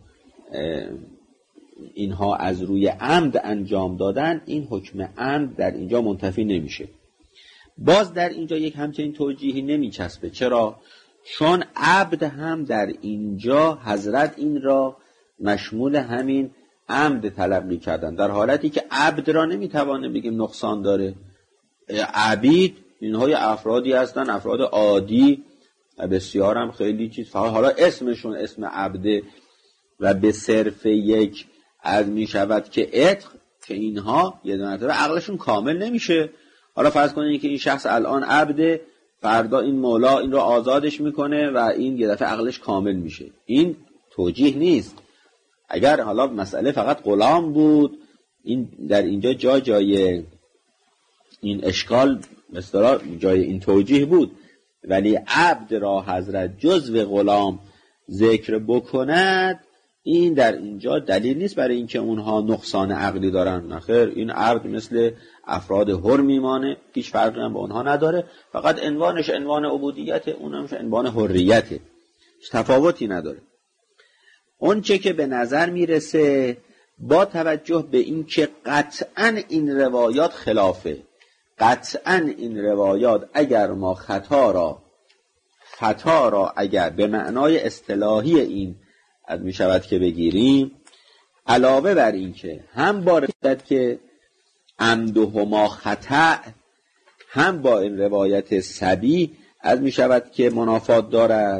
[SPEAKER 1] اینها از روی عمد انجام دادن این حکم عمد در اینجا منتفی نمیشه. باز در اینجا یک همچنین توجیهی نمیچسبه. چرا؟ چون عبد هم در اینجا حضرت این را مشمول همین عمد تلقی کردن، در حالتی که عبد را نمیتوانه بگیم نقصان داره. عبید اینهای افرادی هستن، افراد عادی و بسیار هم خیلی چیز، فقط حالا اسمشون اسم عبده و به صرف یک از می شود که عتق، که اینها یه دونتر عقلشون کامل نمیشه. حالا فرض کنید که این شخص الان عبده، فردا این مولا این رو آزادش میکنه و این یه دفعه عقلش کامل میشه. این توجیه نیست. اگر حالا مسئله فقط غلام بود، این در اینجا جا جای این اشکال مثلا جای این توجیه بود، ولی عبد را حضرت جزو غلام ذکر بکند، این در اینجا دلیل نیست برای اینکه اونها نقصان عقلی دارن. نخیر، این عقل مثل افراد حر میمانه، هیچ فرقی هم با اونها نداره، فقط عنوانش عنوان عبودیت، اونم عنوان حریته، تفاوتی نداره. اون چه که به نظر میرسه با توجه به این که قطعاً این روایات خلافه، قطعاً این روایات اگر ما خطا را خطا را اگر به معنای اصطلاحی این از می شود که بگیریم، علاوه بر این که هم با روایت که عمدهما خطأ، هم با این روایت سبی از می شود که منافات دارد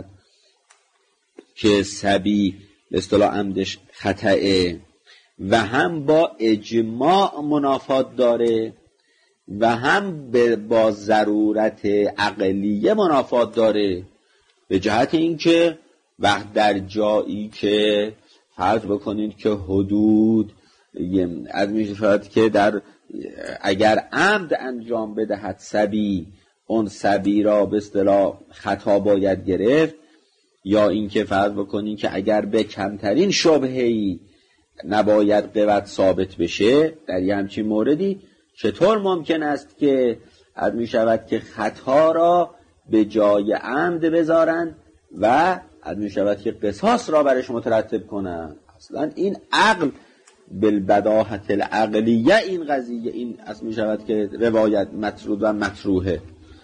[SPEAKER 1] که سبی به اصطلاح عمدش خطأه، و هم با اجماع منافات داره و هم با ضرورت عقلیه منافات داره، به جهت اینکه وقت در جایی که فرض بکنید که حدود از میشود که در اگر عمد انجام بدهد سبی، اون سبی را به اصطلاح خطا باید گرفت، یا اینکه فرض بکنید که اگر به کمترین شبهه‌ای نباید قوت ثابت بشه در یه همچین موردی، چطور ممکن است که از می شود که خطا را به جای عمد بذارن و از می شود که قصاص را برش مترتب کنن؟ اصلا این عقل بالبداهت العقلیه این قضیه، این از می شود که روایت مطرود و مطروحه.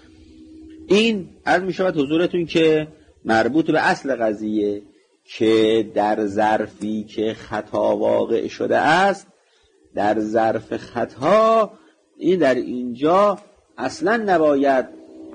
[SPEAKER 1] این از می شود حضورتون که مربوط به اصل قضیه که در ظرفی که خطا واقع شده است، در ظرف خطا این در اینجا اصلا نباید،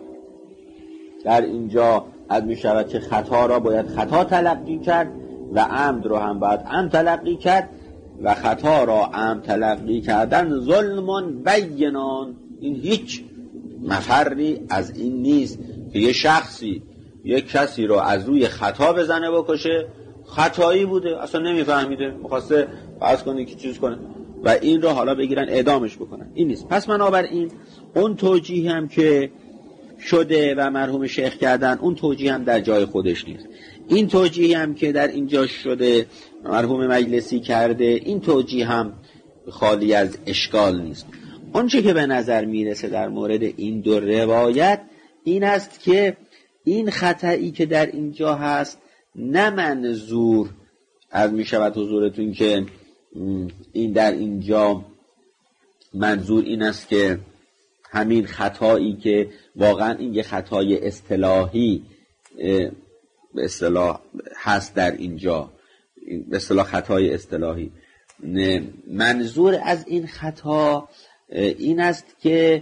[SPEAKER 1] در اینجا از می شود که خطا را باید خطا تلقی کرد و عمد رو هم باید عمد تلقی کرد، و خطا را عمد تلقی کردن ظلمون بینان. این هیچ مفری از این نیست که یه شخصی یک کسی رو از روی خطا بزنه بکشه، خطایی بوده اصلا نمیفهمیده، می‌خواسته فرض کنه که چیز کنه و این رو حالا بگیرن اعدامش بکنن، این نیست. پس بنابراین اون توجیه هم که شده و مرحوم شیخ کردن، اون توجیه هم در جای خودش نیست. این توجیه هم که در اینجا شده مرحوم مجلسی کرده، این توجیه هم خالی از اشکال نیست. اون چه که به نظر میرسه در مورد این دو روایت این است که این خطایی که در اینجا هست نه منظور از می شود حضورتون که این در اینجا منظور این است که همین خطایی که واقعا این یه خطای اصطلاحی به اصطلاح هست در اینجا، به اصطلاح خطای اصطلاحی، منظور از این خطا این است که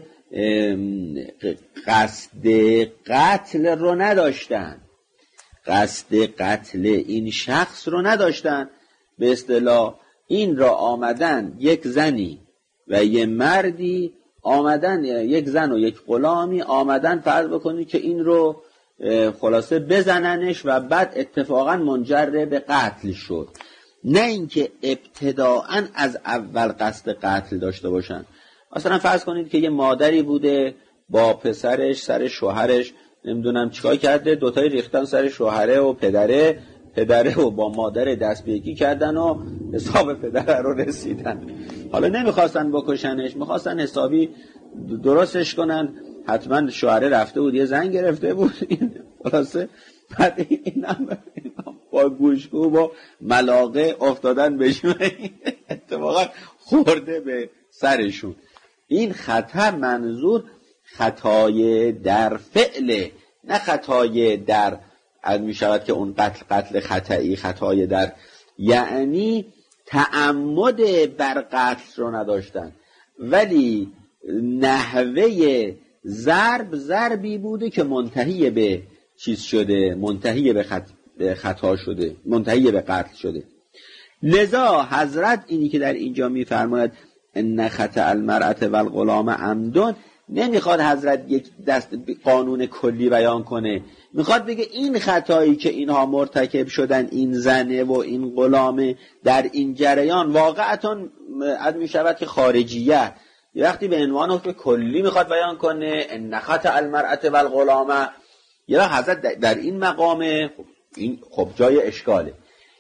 [SPEAKER 1] قصد قتل رو نداشتن، قصد قتل این شخص رو نداشتن، به اصطلاح این را آمدن یک زنی و یه مردی آمدن، یک زن و یک غلامی آمدن فرض بکنید که این رو خلاصه بزننش و بعد اتفاقا منجر به قتل شد، نه اینکه ابتداعا از اول قصد قتل داشته باشن. مثلا فرض کنید که یه مادری بوده با پسرش سر شوهرش نمیدونم چیکار کرده، دوتایی ریختن سر شوهره و پدره، پدره و با مادر دست به یکی کردن و حساب پدره رو رسیدن. حالا نمیخواستن بکشنش، میخواستن حسابی درستش کنن، حتما شوهره رفته بود یه زن گرفته بود، این خلاصه بعد اینم با گوشگو با ملاقه افتادن بهشون، اتفاقا خورده به سرشون. این خطا منظور خطای در فعل، نه خطای در از می شود که اون قتل قتل خطایی، خطای در یعنی تعمد بر قتل رو نداشتن، ولی نحوه ضرب ضربی بوده که منتهی به چیز شده، منتهی به, خط... به خطا شده، منتهی به قتل شده. لذا حضرت اینی که در اینجا میفرماید ان خطأ المرأة والغلام عمدون، نمیخواد حضرت یک دست قانون کلی بیان کنه، میخواد بگه این خطایی که اینها مرتکب شدن، این زنه و این غلامه، در این جریان واقعتون از میشود که خارجیه، وقتی به عنوان حکم کلی میخواد بیان کنه ان خطأ المرأة والغلام، یا حضرت در این مقام این خب جای اشکاله.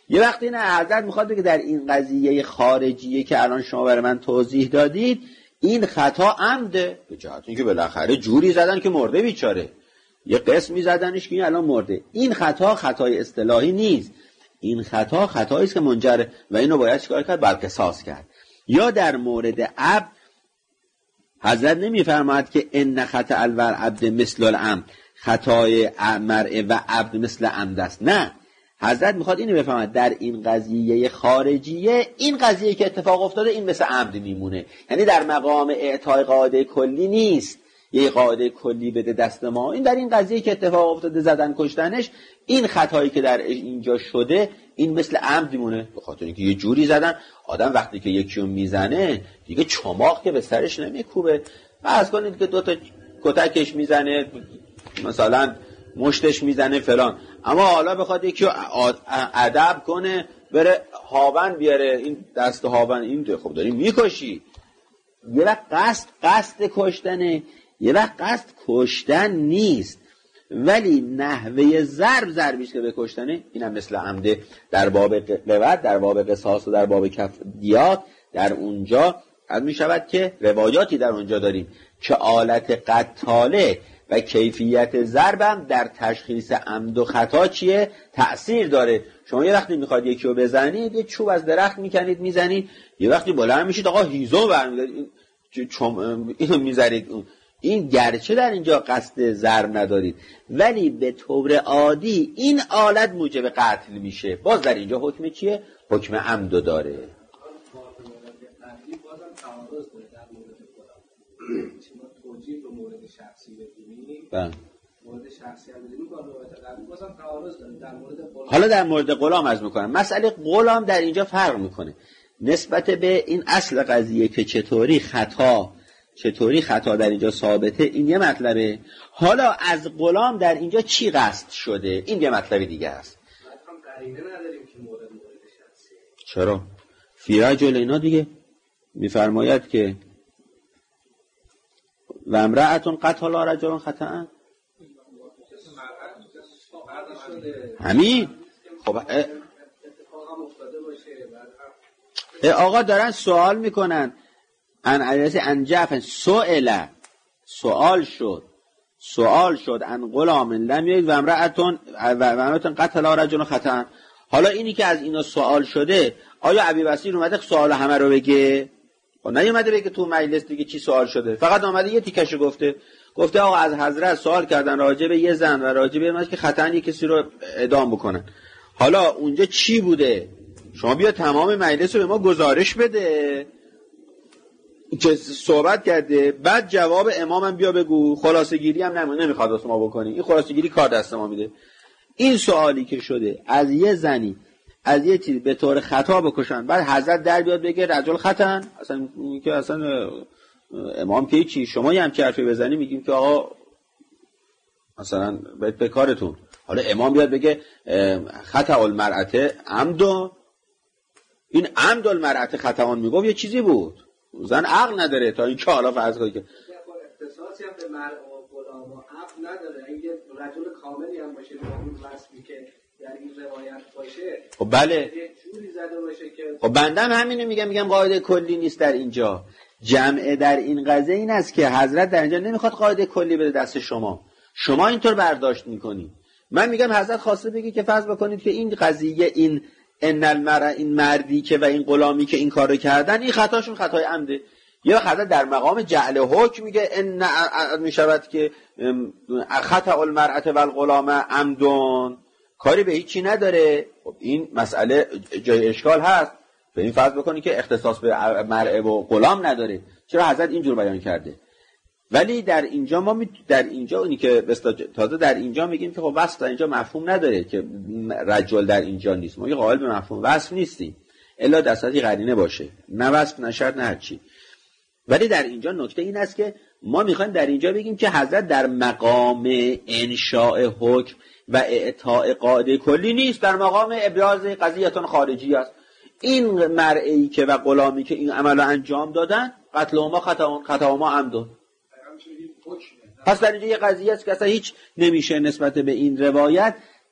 [SPEAKER 1] یه وقتی نه حضرت میخواد بگه در این قضیه خارجیه که الان شما برای من توضیح دادید این خطا عمده، به جهت اینکه بالاخره جوری زدن که مرده بیچاره، یه قسمی زدنش که الان مرده. این خطا خطای اصطلاحی نیست، این خطا خطایی است که منجر و اینو باید چیکار کرد؟ بالقصاص کرد. یا در مورد عبد حضرت نمیفرماید که ان خطا العبد مثل العمد، خطای مرء و عبد مثل عمد است، نه، حضرت میخواد اینو بفهمد در این قضیه خارجیه این قضیه که اتفاق افتاده این مثل عمد میمونه، یعنی در مقام اعطای قاعده کلی نیست یه قاعده کلی بده دست ما، این در این قضیه که اتفاق افتاده زدن کشتنش این خطایی که در اینجا شده این مثل عمد میمونه، به خاطر اینکه یه جوری زدن. آدم وقتی که یکی رو میزنه دیگه چماق که به سرش نمیکوبه، فرض کنید که دو تا کتکش میزنه مثلا مشتش میزنه فلان، اما حالا بخواد یکی رو ادب کنه بره هاون بیاره این دست هاون، این خب داری میکشی. یه وقت قصد قصد کشتنه، یه وقت قصد کشتن نیست، ولی نحوه ضرب ضربیش که به کشتنه اینم مثل عمده. در باب قوت، در باب قصاص و در باب کف دیات در اونجا از می شود که روایاتی در اونجا داریم که آلت قتاله و کیفیت ضربم در تشخیص عمد و خطا چیه؟ تأثیر داره. شما یه وقتی میخواد یکی رو بزنید یه چوب از درخت میکنید میزنید، یه وقتی بلند میشید آقا هیزم برمیدارید اینو میذارید، این گرچه در اینجا قصد ضرب ندارید ولی به طور عادی این آلت موجب قتل میشه، باز در اینجا حکم چیه؟ حکم عمد داره.
[SPEAKER 3] توجیه به مورد شخصی ببینیم،
[SPEAKER 1] بله
[SPEAKER 3] مورد شخصی هم بدونیم با روایت قبلی بازم تعارض داره. در مورد غلام،
[SPEAKER 1] حالا در مورد غلام عرض میکنم، مسئله غلام در اینجا فرق میکنه نسبت به این اصل قضیه که چطوری خطا چطوری خطا در اینجا ثابته، این یه مطلبه. حالا از غلام در اینجا چی قصد شده این یه مطلب دیگه است.
[SPEAKER 3] هم قرینه نداریم که مورد مورد شخصی.
[SPEAKER 1] چرا؟ فی رجل اینا دیگه میفرماید که و امرأتون قتل رجل خطأ، همین. خب آقا دارن سوال میکنن ان علیه ان جعفر سئل، سوال شد سوال شد ان غلام لم یلد و امرأتون و امرأتون قتل رجل خطأ. حالا اینی که از اینا سوال شده آیا ابی بصیر اومده سوال همه رو بگه؟ خب نیومده بگه تو مجلس دیگه چی سوال شده، فقط اومده یه تیکشو گفته گفته آقا از حضرت سوال کردن راجع به یه زن و راجع به اینکه خطأ یه کسی رو اعدام بکنن. حالا اونجا چی بوده؟ شما بیا تمام مجلس رو به ما گزارش بده که صحبت کرده، بعد جواب امامم بیا بگو، خلاصه گیری هم نمیخواد از ما بکنی، این خلاصه گیری کار دست ما میده. این سوالی که شده از یه زنی از یه چیز به طور خطا بکشن، بعد حضرت در بیاد بگه رجل خطأ، اصلا که اصلا امام که چی، شما یه همچه حرفی بزنی میگیم که آقا مثلا به کارتون. حالا امام بیاد بگه خطأ المرأة عمد، این عمد المرأة خطأ میگفت یه چیزی بود، زن عقل نداره تا این که حالا فرض کنید که
[SPEAKER 3] اختصاصی هم به مرء و غلام و عقل نداره، اگه رجل کاملی هم باشه به اون وصفی که در این روایت باشه
[SPEAKER 1] خب بله
[SPEAKER 3] یه جوری زده باشه که
[SPEAKER 1] خب بندم همینو میگم میگم قاعده کلی نیست در اینجا. جمع در این قضیه این است که حضرت در اینجا نمیخواد قاعده کلی بده دست شما، شما اینطور برداشت میکنید. من میگم حضرت خواسته بگی که فرض بکنید که این قضیه این ان المرء، این مردی که و این غلامی که این کارو کردن این خطاشون خطای عمده، یا حضرت در مقام جعل حکم میگه ان میشود که خطأ المرأة و الغلام عمدون، کاری به هیچی نداره. خب این مسئله جای اشکال هست، به این فرض بکنی که اختصاص به مرء و غلام نداره، چرا حضرت اینجور بیان کرده؟ ولی در اینجا ما می در اینجا اونی که تازه در اینجا میگیم که خب وصف در اینجا مفهوم نداره که رجل در اینجا نیست، ما یه قائل به مفهوم وصف نیستیم الا در صورتی قرینه باشه، نه وصف نه شرط نه هرچی. ولی در اینجا نکته این است که ما میخوایم در اینجا بگیم که حضرت در مقام انشاء حکم و اعطاء قاعده کلی نیست، در مقام ابراز قضیه‌تون خارجی است. این مرئی که و غلامی که این عمل رو انجام دادن قتل ما خطا خطا ما عمد، پس در اینجا یه قضیه است که اصلا هیچ نمیشه نسبت به این روایت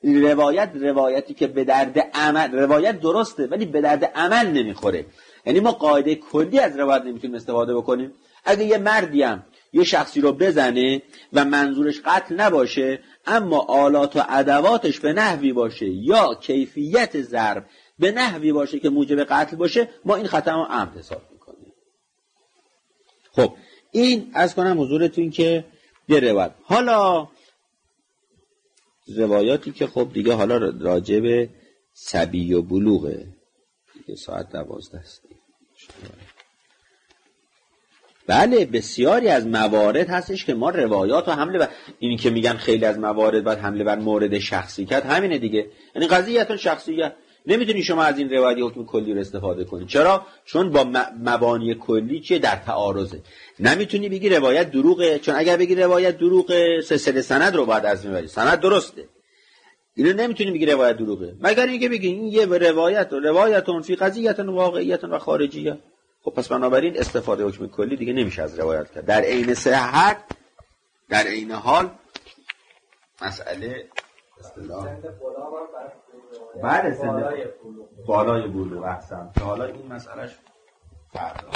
[SPEAKER 1] روایت روایتی که به درد عمل، روایت درسته ولی به درد عمل نمیخوره. یعنی ما قاعده کلی از روایت نمیتونیم استفاده بکنیم. اگه یه مردی هم یه شخصی رو بزنه و منظورش قتل نباشه اما آلات و ادواتش به نحوی باشه یا کیفیت ضرب به نحوی باشه که موجب قتل باشه، ما این خطا رو عمد حساب میکنیم. خب این از کنم حضورتون که یه روایت. حالا روایاتی که خب دیگه حالا راجع به صبی و بلوغه، دیگه ساعت دوازده است. بله بسیاری از موارد هستش که ما روایات و حمله بر این که میگن خیلی از موارد باید حمله بر مورد شخصی کرد، همینه دیگه. یعنی قضیه‌تون شخصیه، نمیتونی شما از این روایت حکم کلی رو استفاده کنی. چرا؟ چون با مبانی کلی که در تعارضه. نمیتونی بگی روایت دروغه، چون اگر بگی روایت دروغه سلسله سند رو باید از میبری، سند درسته. اینو نمیتونی بگی روایت دروغه مگر اینکه بگی این یه روایت روایتون فی قضیه واقعیت و خارجیه. خب پس بنابراین استفاده حکم کلی دیگه نمیشه از روایت کرد. در عین صحت در عین حال مسئله اصطلاح بعد سند بالای بلوغ احسن که حالا این مسئلهش فرق